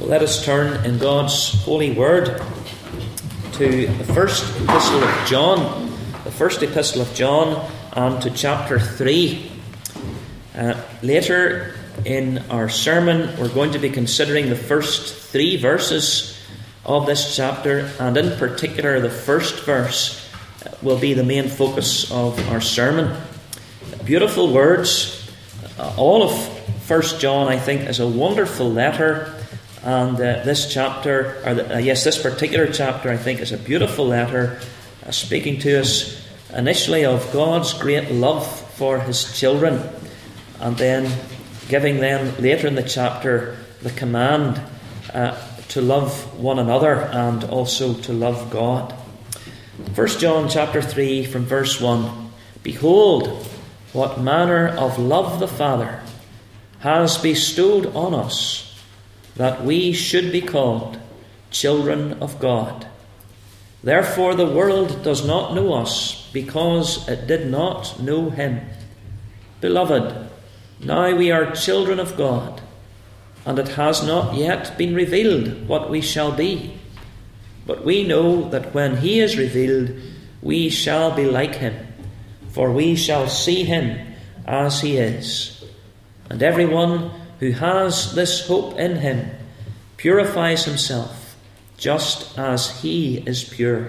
Let us turn in God's holy word to the first epistle of John, and to chapter 3. Later in our sermon, we're going to be considering the first 3 verses of this chapter, and in particular, the first verse will be the main focus of our sermon. Beautiful words. All of 1 John, I think, is a wonderful letter. And this particular chapter, I think, is a beautiful letter, speaking to us initially of God's great love for His children, and then giving them later in the chapter the command to love one another and also to love God. 1 John chapter 3 from verse 1. Behold, what manner of love the Father has bestowed on us, that we should be called children of God. Therefore the world does not know us, because it did not know Him. Beloved, now we are children of God, and it has not yet been revealed what we shall be. But we know that when He is revealed, we shall be like Him, for we shall see Him as He is. And everyone who has this hope in Him purifies himself, just as He is pure.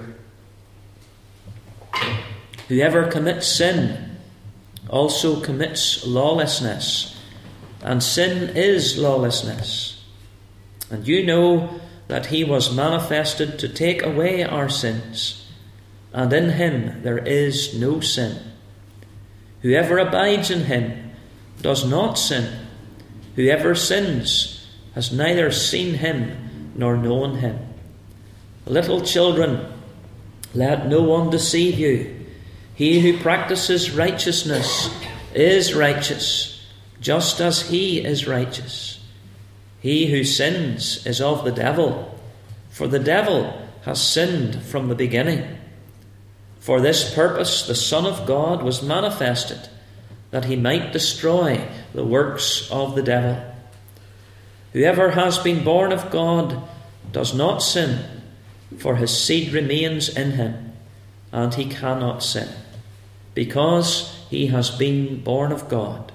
Whoever commits sin also commits lawlessness, and sin is lawlessness. And you know that He was manifested to take away our sins, and in Him there is no sin. Whoever abides in Him does not sin. Whoever sins has neither seen Him nor known Him. Little children, let no one deceive you. He who practices righteousness is righteous, just as He is righteous. He who sins is of the devil, for the devil has sinned from the beginning. For this purpose the Son of God was manifested, that He might destroy the works of the devil. Whoever has been born of God does not sin, for his seed remains in him, and he cannot sin, because he has been born of God.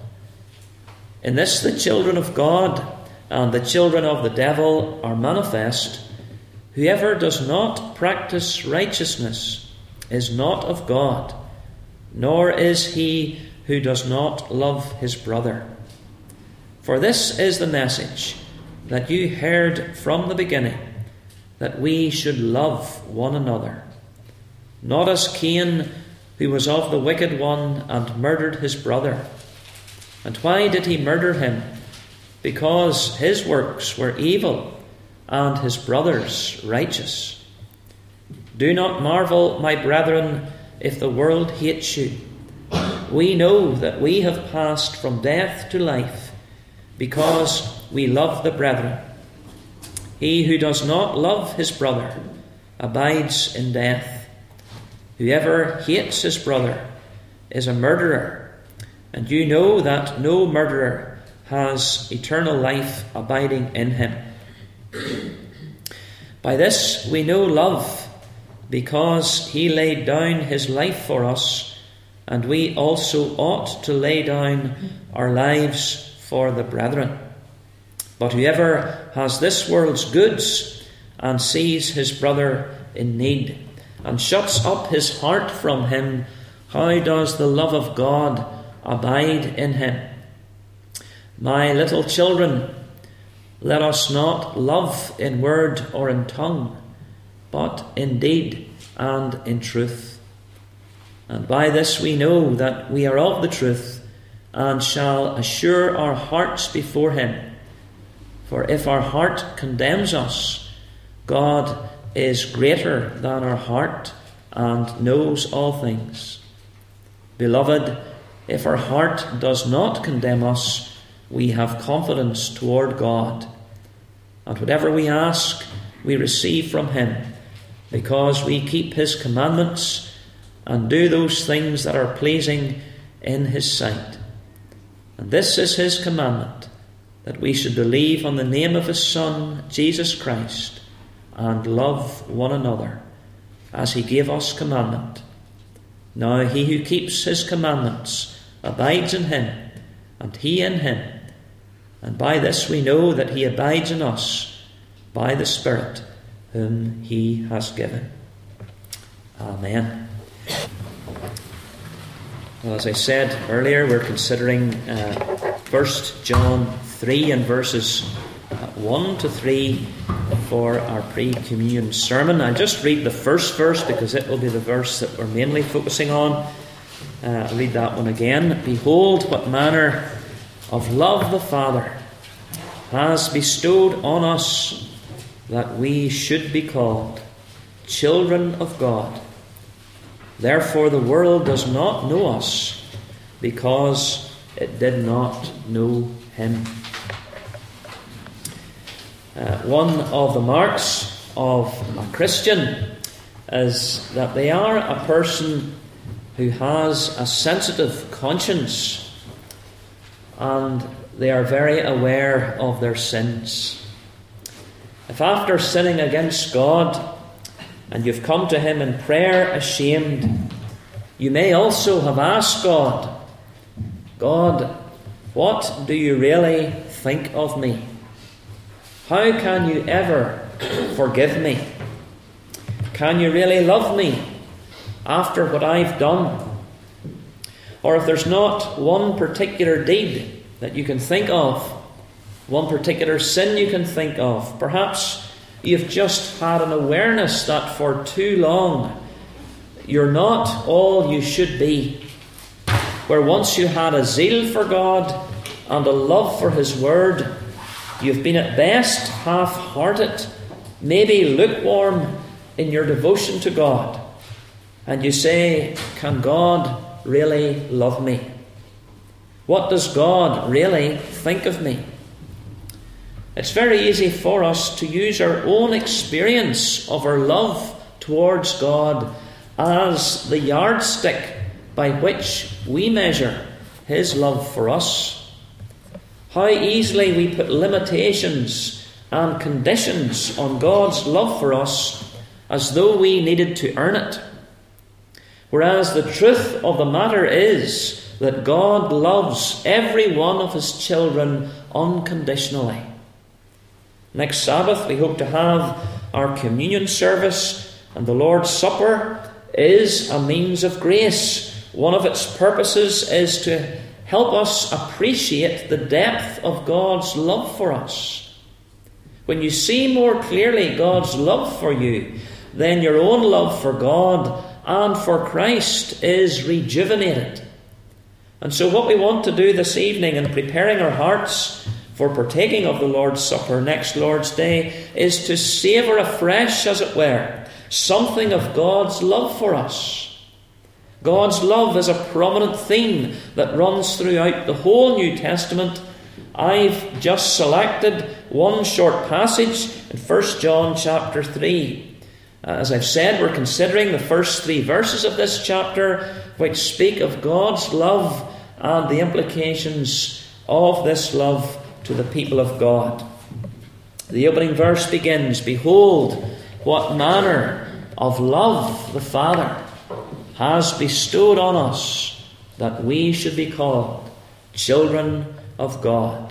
In this the children of God and the children of the devil are manifest. Whoever does not practice righteousness is not of God, nor is he who does not love his brother. For this is the message that you heard from the beginning, that we should love one another. Not as Cain, who was of the wicked one and murdered his brother. And why did he murder him? Because his works were evil and his brother's righteous. Do not marvel, my brethren, if the world hates you. We know that we have passed from death to life, because we love the brethren. He who does not love his brother abides in death. Whoever hates his brother is a murderer, and you know that no murderer has eternal life abiding in him. By this we know love, because He laid down His life for us, and we also ought to lay down our lives for the brethren. But whoever has this world's goods and sees his brother in need and shuts up his heart from him, how does the love of God abide in him? My little children, let us not love in word or in tongue, but in deed and in truth. And by this we know that we are of the truth, and shall assure our hearts before Him. For if our heart condemns us, God is greater than our heart and knows all things. Beloved, if our heart does not condemn us, we have confidence toward God. And whatever we ask, we receive from Him, because we keep His commandments and do those things that are pleasing in His sight. And this is His commandment, that we should believe on the name of his Son, Jesus Christ, and love one another, as he gave us commandment. Now he who keeps his commandments abides in him, and he in him. And by this we know that he abides in us, by the Spirit whom he has given. Amen. Well, as I said earlier, we're considering 1 John 3 and verses 1 to 3 for our pre-communion sermon. I'll just read the first verse because it will be the verse that we're mainly focusing on. I'll read that one again. Behold, what manner of love the Father has bestowed on us, that we should be called children of God. Therefore the world does not know us, because it did not know him. One of the marks of a Christian is that they are a person who has a sensitive conscience, and they are very aware of their sins. If after sinning against God, and you've come to him in prayer ashamed, you may also have asked God, God, what do you really think of me? How can you ever forgive me? Can you really love me after what I've done? Or if there's not one particular deed that you can think of, one particular sin you can think of, perhaps you've just had an awareness that for too long you're not all you should be. Where once you had a zeal for God and a love for his word, you've been at best half-hearted, maybe lukewarm in your devotion to God. And you say, can God really love me? What does God really think of me? It's very easy for us to use our own experience of our love towards God as the yardstick by which we measure his love for us. How easily we put limitations and conditions on God's love for us as though we needed to earn it. Whereas the truth of the matter is that God loves every one of his children unconditionally. Next Sabbath we hope to have our communion service, and the Lord's Supper is a means of grace. One of its purposes is to help us appreciate the depth of God's love for us. When you see more clearly God's love for you, then your own love for God and for Christ is rejuvenated. And so what we want to do this evening in preparing our hearts for partaking of the Lord's Supper next Lord's Day is to savour afresh, as it were, something of God's love for us. God's love is a prominent theme that runs throughout the whole New Testament. I've just selected one short passage in 1 John chapter 3. As I've said, we're considering the first 3 verses of this chapter, which speak of God's love and the implications of this love to the people of God. The opening verse begins, Behold, what manner of love the Father has bestowed on us, that we should be called children of God.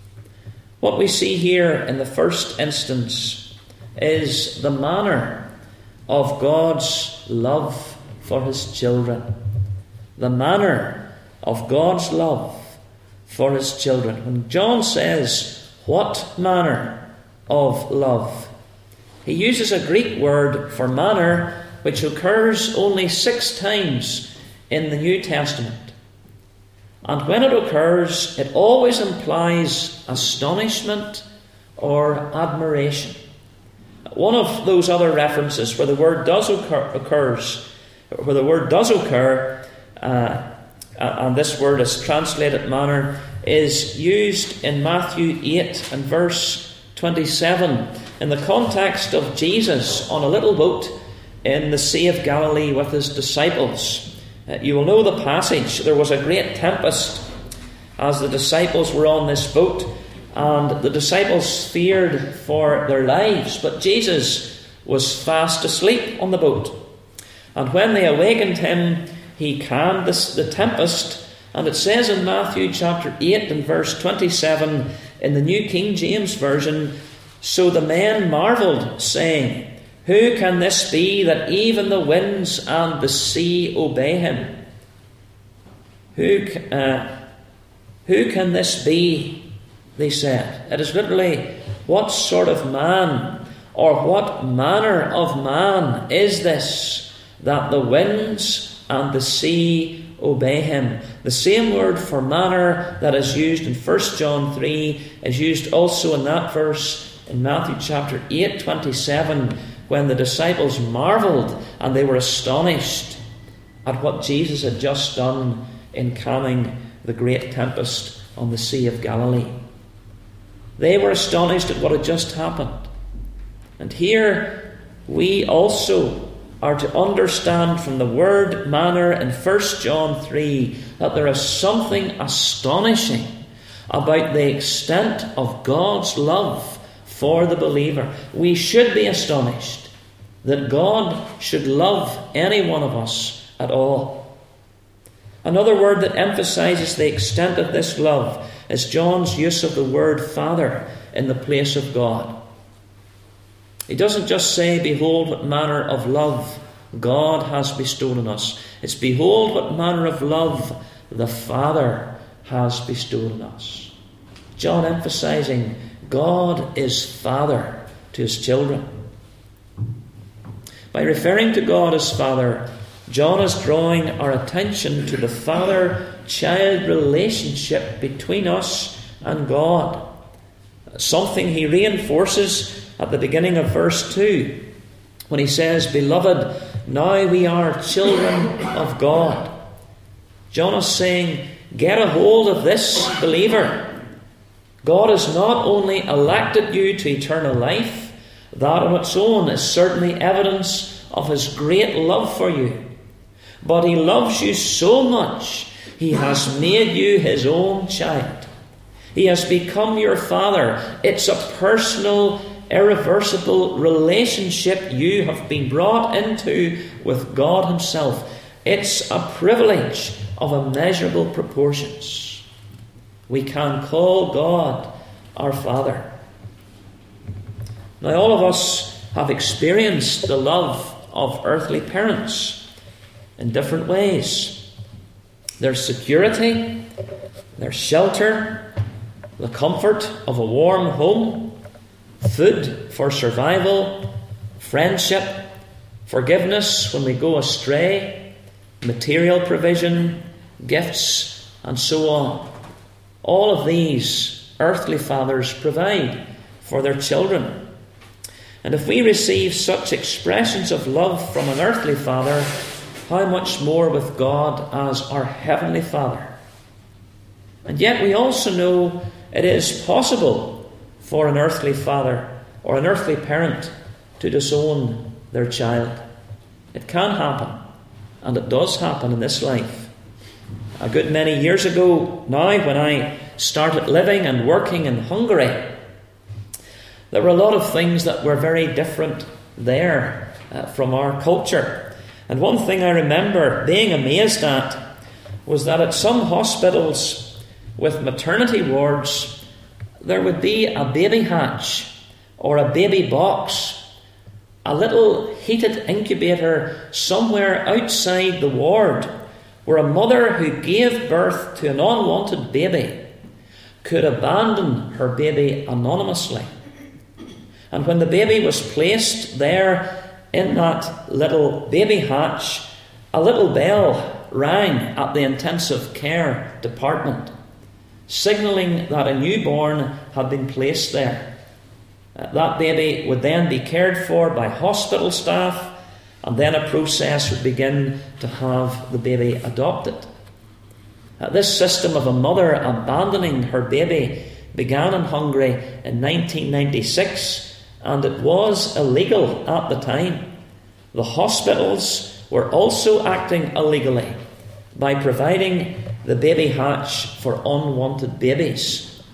What we see here in the first instance is the manner of God's love for his children. The manner of God's love for his children. When John says, what manner of love, he uses a Greek word for manner which occurs only 6 times in the New Testament. And when it occurs, it always implies astonishment or admiration. One of those other references where the word does occur, and this word is translated manner, is used in Matthew 8 and verse 27 in the context of Jesus on a little boat in the Sea of Galilee with his disciples. You will know the passage. There was a great tempest as the disciples were on this boat, and the disciples feared for their lives. But Jesus was fast asleep on the boat. And when they awakened him, he calmed the tempest. And it says in Matthew chapter 8 and verse 27 in the New King James Version, "So the men marveled, saying, 'Who can this be that even the winds and the sea obey him?'" Who can this be? They said. It is literally, what sort of man, or what manner of man is this, that the winds and the sea obey him? The same word for manner that is used in 1 John 3 is used also in that verse in Matthew chapter 8, 27, when the disciples marveled and they were astonished at what Jesus had just done in calming the great tempest on the Sea of Galilee. They were astonished at what had just happened. And here we also are to understand from the word manner in 1 John 3 that there is something astonishing about the extent of God's love for the believer. We should be astonished that God should love any one of us at all. Another word that emphasizes the extent of this love is John's use of the word Father in the place of God. He doesn't just say, "Behold what manner of love God has bestowed on us." It's, "Behold what manner of love the Father has bestowed on us." John emphasizing God is Father to his children. By referring to God as Father, John is drawing our attention to the father-child relationship between us and God. Something he reinforces at the beginning of verse 2 when he says, "Beloved, now we are children of God." John is saying, get a hold of this, believer. God has not only elected you to eternal life, that on its own is certainly evidence of his great love for you, but he loves you so much, he has made you his own child. He has become your father. It's a personal, irreversible relationship you have been brought into with God himself. It's a privilege of immeasurable proportions. We can call God our Father. Now, all of us have experienced the love of earthly parents in different ways. Their security, their shelter, the comfort of a warm home, food for survival, friendship, forgiveness when we go astray, material provision, gifts, and so on. All of these earthly fathers provide for their children. And if we receive such expressions of love from an earthly father, how much more with God as our heavenly Father? And yet we also know it is possible for an earthly father or an earthly parent to disown their child. It can happen, and it does happen in this life. A good many years ago now, when I started living and working in Hungary, there were a lot of things that were very different there from our culture. And one thing I remember being amazed at was that at some hospitals with maternity wards, there would be a baby hatch or a baby box, a little heated incubator somewhere outside the ward, where a mother who gave birth to an unwanted baby could abandon her baby anonymously. And when the baby was placed there in that little baby hatch, a little bell rang at the intensive care department, signalling that a newborn had been placed there. That baby would then be cared for by hospital staff, and then a process would begin to have the baby adopted. This system of a mother abandoning her baby began in Hungary in 1996, and it was illegal at the time. The hospitals were also acting illegally by providing the baby hatch for unwanted babies.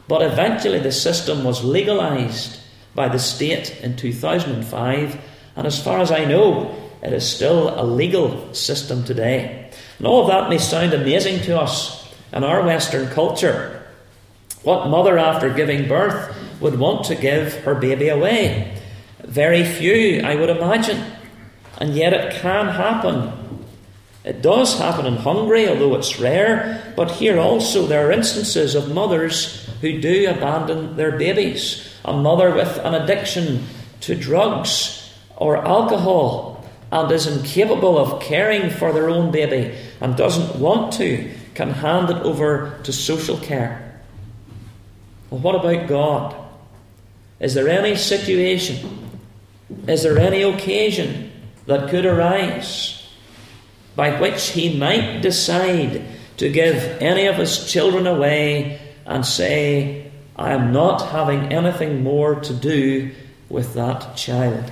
But eventually the system was legalised by the state in 2005, and as far as I know, it is still a legal system today. And all of that may sound amazing to us in our Western culture. What mother, after giving birth, would want to give her baby away? Very few, I would imagine. And yet it can happen. It does happen in Hungary, although it's rare. But here also there are instances of mothers who do abandon their babies. A mother with an addiction to drugs or alcohol and is incapable of caring for their own baby and doesn't want to, can hand it over to social care. Well, what about God? Is there any situation, is there any occasion that could arise by which he might decide to give any of his children away and say, I am not having anything more to do with that child?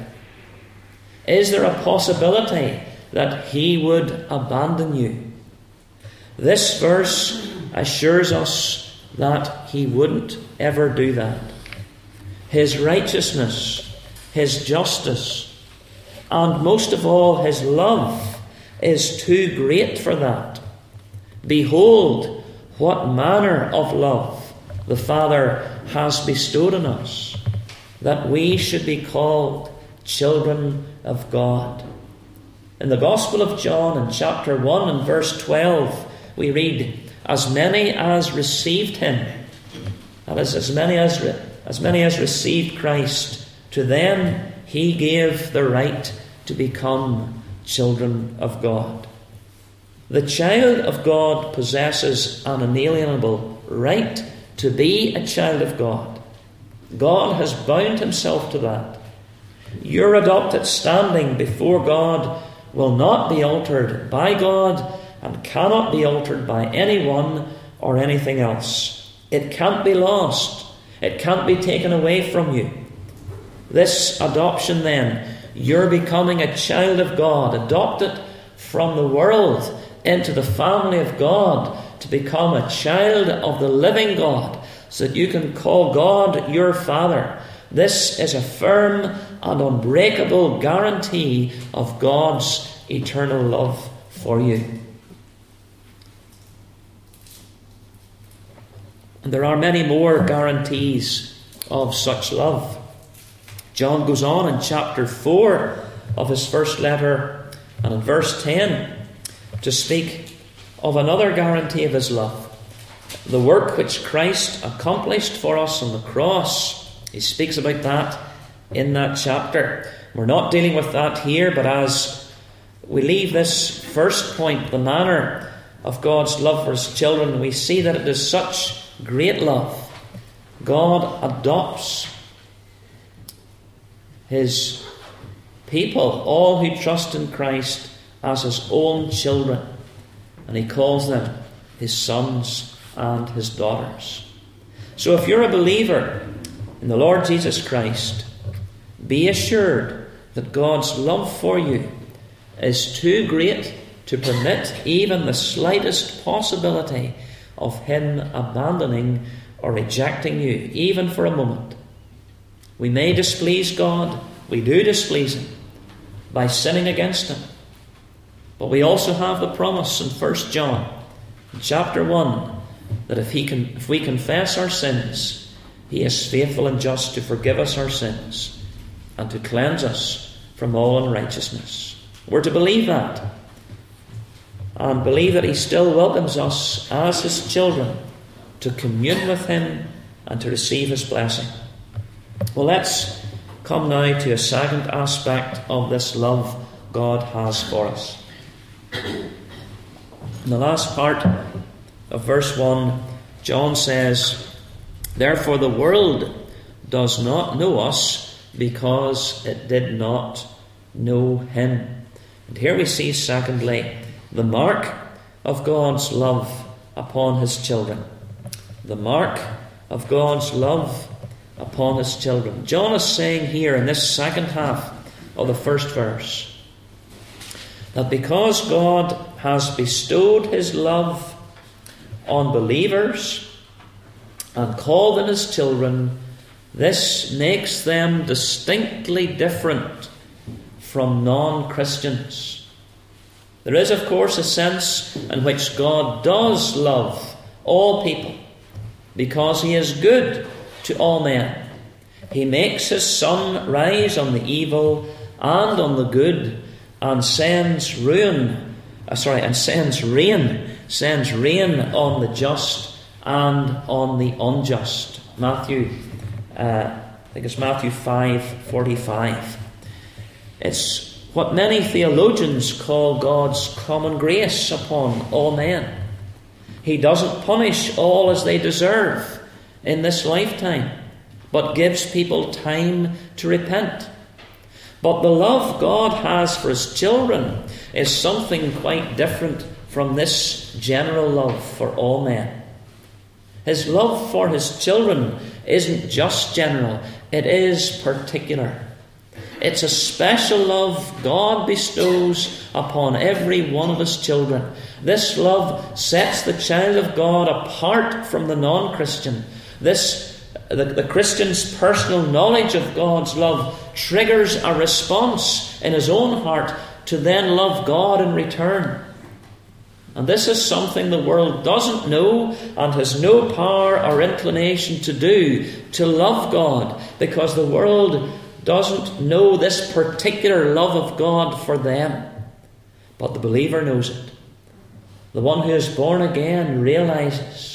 Is there a possibility that he would abandon you? This verse assures us that he wouldn't ever do that. His righteousness, his justice, and most of all his love is too great for that. Behold, what manner of love the Father has bestowed on us, that we should be called children of God. In the Gospel of John, in chapter 1 and verse 12, we read, as many as received him, that is, as many as received Christ, to them he gave the right to become children of God. The child of God possesses an inalienable right to be a child of God. God has bound himself to that. Your adopted standing before God will not be altered by God and cannot be altered by anyone or anything else. It can't be lost. It can't be taken away from you. This adoption then, you're becoming a child of God, adopted from the world into the family of God to become a child of the living God, so that you can call God your Father. This is a firm and unbreakable guarantee of God's eternal love for you. And there are many more guarantees of such love. John goes on in chapter 4 of his first letter and in verse 10 to speak of another guarantee of his love. The work which Christ accomplished for us on the cross. He speaks about that in that chapter. We're not dealing with that here, but as we leave this first point, the manner of God's love for his children, we see that it is such great love. God adopts his people, all who trust in Christ, as his own children, and he calls them his sons and his daughters. So if you're a believer in the Lord Jesus Christ, be assured that God's love for you is too great to permit even the slightest possibility of him abandoning or rejecting you, even for a moment. We may displease God, we do displease him by sinning against him. But we also have the promise in 1 John chapter 1 that if we confess our sins, he is faithful and just to forgive us our sins and to cleanse us from all unrighteousness. We're to believe that, and believe that he still welcomes us as his children to commune with him and to receive his blessing. Well, let's come now to a second aspect of this love God has for us. In the last part of verse 1, John says, therefore the world does not know us because it did not know him. And here we see, secondly, the mark of God's love upon his children. The mark of God's love upon his children. John is saying here in this second half of the first verse that because God has bestowed his love on believers, and call them his children, this makes them distinctly different from non-Christians. There is, of course, a sense in which God does love all people because he is good to all men. He makes his sun rise on the evil and on the good, and sends rain on the just and on the unjust. Matthew 5:45. It's what many theologians call God's common grace upon all men. He doesn't punish all as they deserve in this lifetime, but gives people time to repent. But the love God has for his children is something quite different from this general love for all men. His love for his children isn't just general, it is particular. It's a special love God bestows upon every one of his children. This love sets the child of God apart from the non-Christian. The Christian's personal knowledge of God's love triggers a response in his own heart to then love God in return. And this is something the world doesn't know and has no power or inclination to do, to love God, because the world doesn't know this particular love of God for them. But the believer knows it. The one who is born again realizes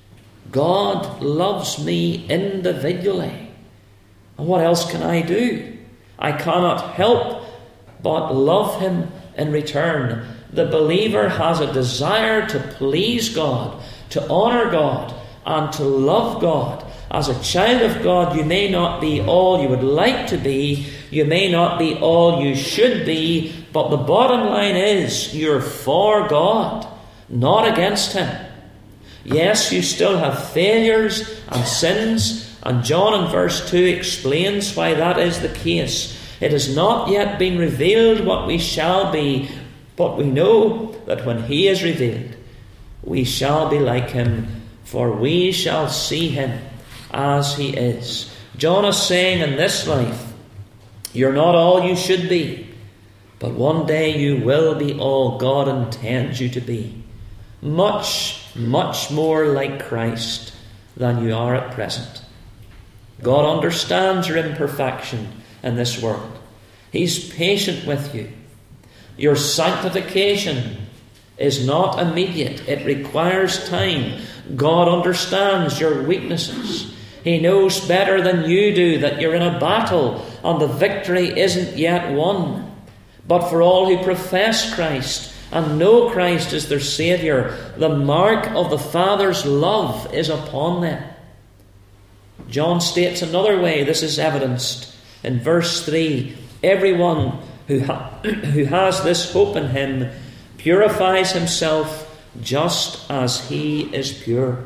God loves me individually. And what else can I do? I cannot help but love him in return. The believer has a desire to please God, to honour God, and to love God. As a child of God, you may not be all you would like to be. You may not be all you should be. But the bottom line is, you're for God, not against him. Yes, you still have failures and sins, and John in verse 2 explains why that is the case. It has not yet been revealed what we shall be, but we know that when he is revealed, we shall be like him, for we shall see him as he is. John is saying in this life, you're not all you should be, but one day you will be all God intends you to be. Much, much more like Christ than you are at present. God understands your imperfection in this world. He's patient with you. Your sanctification is not immediate. It requires time. God understands your weaknesses. He knows better than you do that you're in a battle and the victory isn't yet won. But for all who profess Christ and know Christ as their Saviour, the mark of the Father's love is upon them. John states another way this is evidenced in verse 3. Everyone who has this hope in him purifies himself just as he is pure.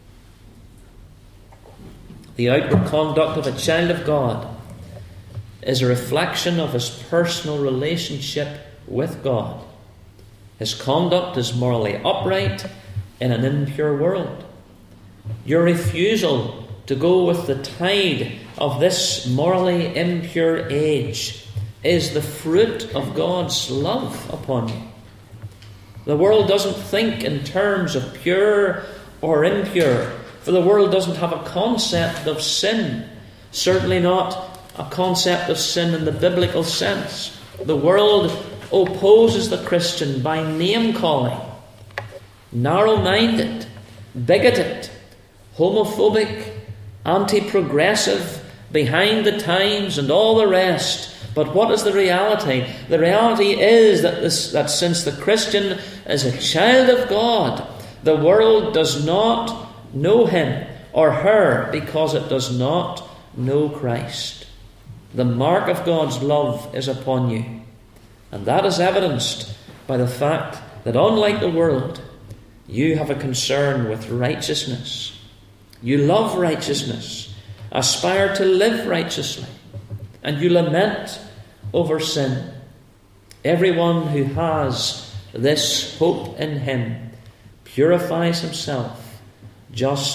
The outward conduct of a child of God is a reflection of his personal relationship with God. His conduct is morally upright in an impure world. Your refusal to go with the tide of this morally impure age is the fruit of God's love upon you. The world doesn't think in terms of pure or impure, for the world doesn't have a concept of sin, certainly not a concept of sin in the biblical sense. The world opposes the Christian by name-calling, narrow-minded, bigoted, homophobic, anti-progressive, behind the times and all the rest. But what is the reality? The reality is that since the Christian is a child of God, the world does not know him or her because it does not know Christ. The mark of God's love is upon you. And that is evidenced by the fact that unlike the world, you have a concern with righteousness. You love righteousness, aspire to live righteously, and you lament over sin. Everyone who has this hope in him purifies himself just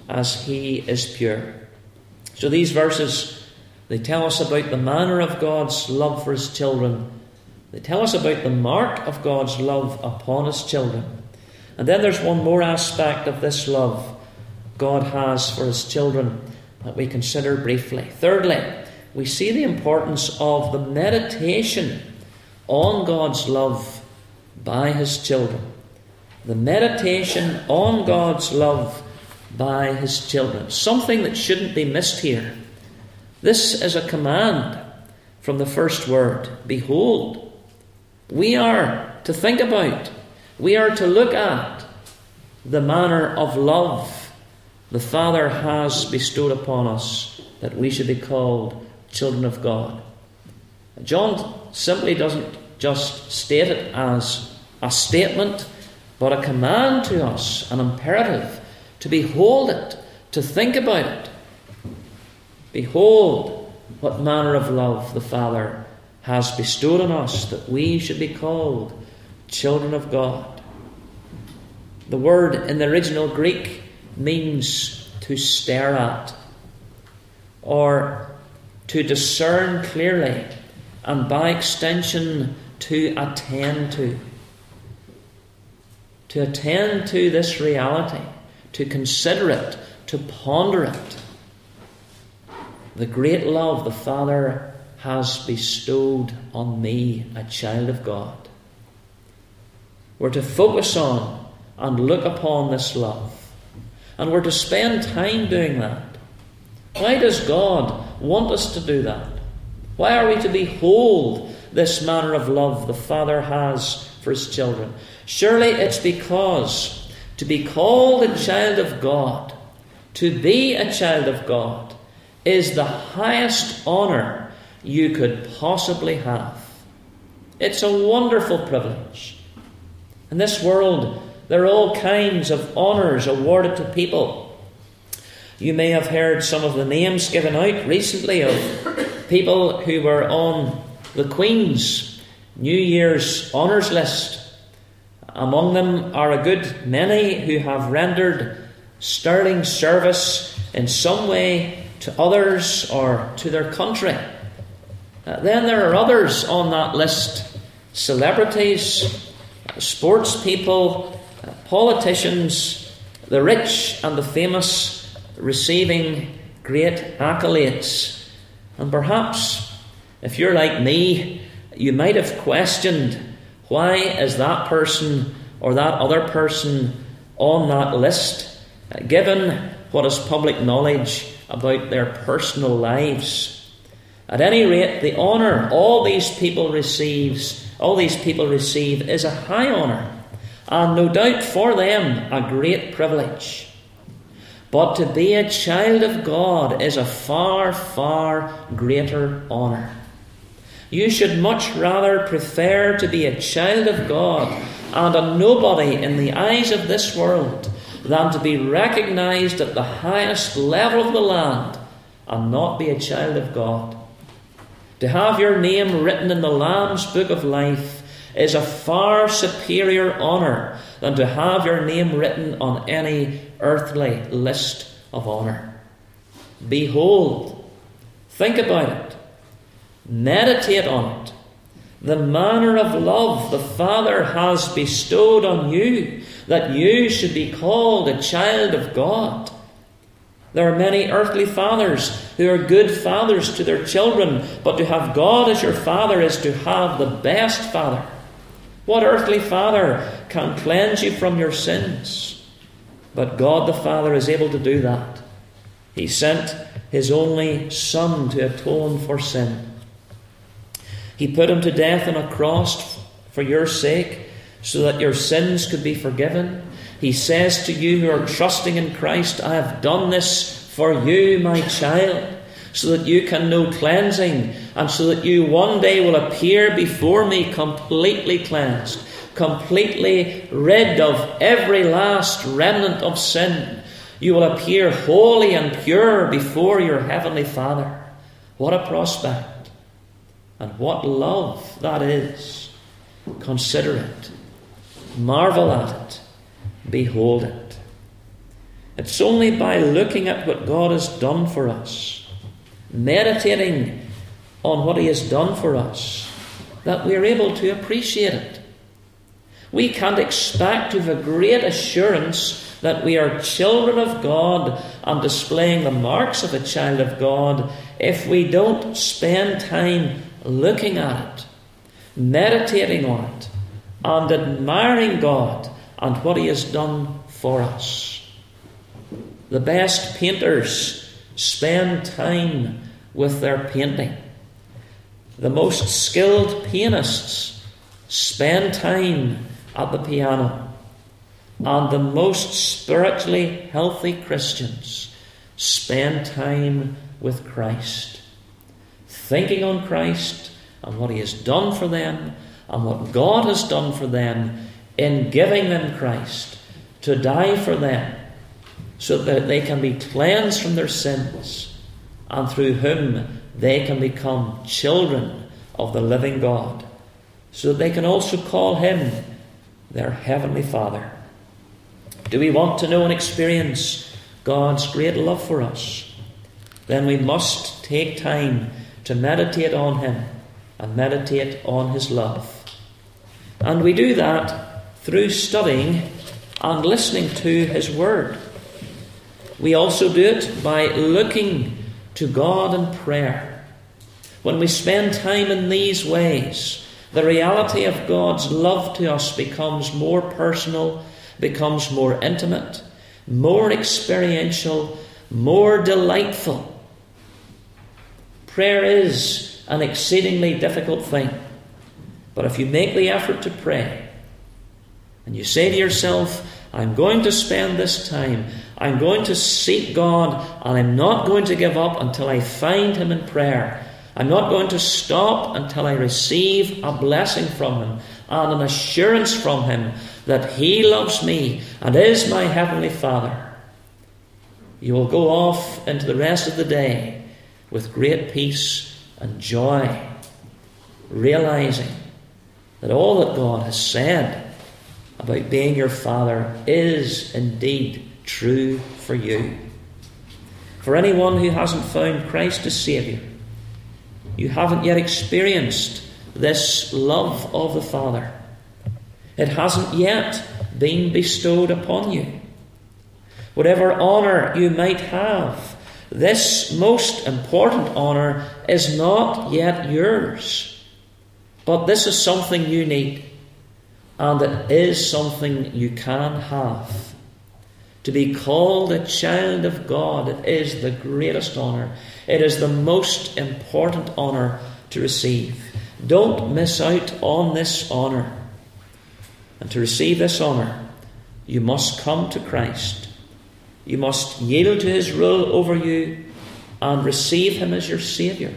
as he is pure. So these verses, they tell us about the manner of God's love for his children. They tell us about the mark of God's love upon his children. And then there's one more aspect of this love God has for his children that we consider briefly. Thirdly, we see the importance of the meditation on God's love by his children. The meditation on God's love by his children. Something that shouldn't be missed here. This is a command from the first word. Behold. We are to think about, we are to look at the manner of love the Father has bestowed upon us, that we should be called children of God. John simply doesn't just state it as a statement, but a command to us, an imperative, to behold it, to think about it. Behold what manner of love the Father has bestowed on us, that we should be called children of God. The word in the original Greek means to stare at, or to discern clearly, and by extension to attend to. To attend to this reality, to consider it, to ponder it. The great love the Father has bestowed on me, a child of God. We're to focus on and look upon this love. And we're to spend time doing that. Why does God want us to do that? Why are we to behold this manner of love the Father has for his children? Surely it's because to be called a child of God, to be a child of God, is the highest honour you could possibly have. It's a wonderful privilege. In this world, there are all kinds of honours awarded to people. You may have heard some of the names given out recently of people who were on the Queen's New Year's honours list. Among them are a good many who have rendered sterling service in some way to others or to their country. Then there are others on that list: celebrities, sports people, politicians, the rich and the famous, receiving great accolades. And perhaps, if you're like me, you might have questioned, why is that person or that other person on that list, given what is public knowledge about their personal lives? At any rate, the honour all these people receive is a high honour, and no doubt for them a great privilege. But to be a child of God is a far, far greater honour. You should much rather prefer to be a child of God and a nobody in the eyes of this world than to be recognised at the highest level of the land and not be a child of God. To have your name written in the Lamb's Book of Life is a far superior honour than to have your name written on any earthly list of honour. Behold, think about it, meditate on it, the manner of love the Father has bestowed on you, that you should be called a child of God. There are many earthly fathers who are good fathers to their children, but to have God as your father is to have the best father. What earthly father can cleanse you from your sins? But God the Father is able to do that. He sent his only Son to atone for sin. He put him to death on a cross for your sake, so that your sins could be forgiven. He says to you who are trusting in Christ, I have done this for you, my child, so that you can know cleansing, and so that you one day will appear before me completely cleansed, completely rid of every last remnant of sin. You will appear holy and pure before your heavenly Father. What a prospect, and what love that is. Consider it, marvel at it, behold it. It's only by looking at what God has done for us, meditating on what He has done for us, that we are able to appreciate it. We can't expect to have a great assurance that we are children of God and displaying the marks of a child of God if we don't spend time looking at it, meditating on it, and admiring God and what He has done for us. The best painters spend time with their painting. The most skilled pianists spend time at the piano. And the most spiritually healthy Christians spend time with Christ, thinking on Christ and what He has done for them and what God has done for them in giving them Christ to die for them, so that they can be cleansed from their sins, and through whom they can become children of the living God, so that they can also call Him their Heavenly Father. Do we want to know and experience God's great love for us? Then we must take time to meditate on Him and meditate on His love. And we do that through studying and listening to His Word. We also do it by looking to God in prayer. When we spend time in these ways, the reality of God's love to us becomes more personal, becomes more intimate, more experiential, more delightful. Prayer is an exceedingly difficult thing. But if you make the effort to pray, and you say to yourself, I'm going to spend this time, I'm going to seek God, and I'm not going to give up until I find Him in prayer. I'm not going to stop until I receive a blessing from Him and an assurance from Him that He loves me and is my Heavenly Father. You will go off into the rest of the day with great peace and joy, realizing that all that God has said about being your Father is indeed true for you. For anyone who hasn't found Christ as Saviour, you haven't yet experienced this love of the Father. It hasn't yet been bestowed upon you. Whatever honour you might have, this most important honour is not yet yours. But this is something you need, and it is something you can have. To be called a child of God, it is the greatest honour. It is the most important honour to receive. Don't miss out on this honour. And to receive this honour, you must come to Christ. You must yield to His rule over you and receive Him as your Saviour.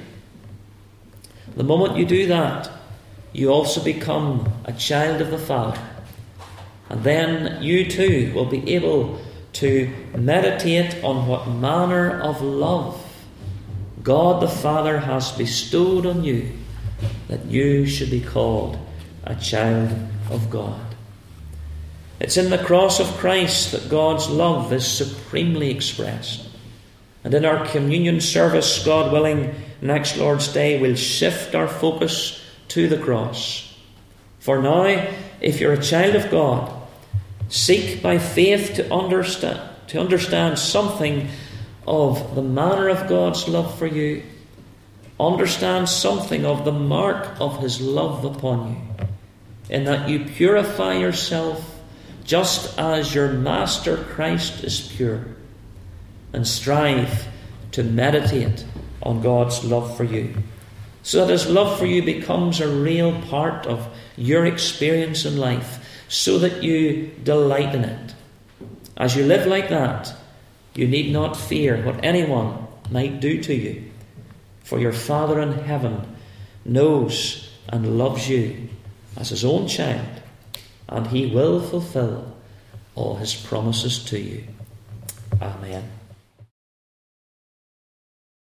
The moment you do that, you also become a child of the Father. And then you too will be able to meditate on what manner of love God the Father has bestowed on you, that you should be called a child of God. It's in the cross of Christ that God's love is supremely expressed. And in our communion service, God willing, next Lord's Day, we'll shift our focus to the cross. For now, if you're a child of God, seek by faith to understand something of the manner of God's love for you. Understand something of the mark of His love upon you, in that you purify yourself just as your Master Christ is pure, and strive to meditate on God's love for you, so that His love for you becomes a real part of your experience in life, so that you delight in it. As you live like that, you need not fear what anyone might do to you, for your Father in heaven knows and loves you as His own child, and He will fulfill all His promises to you. Amen.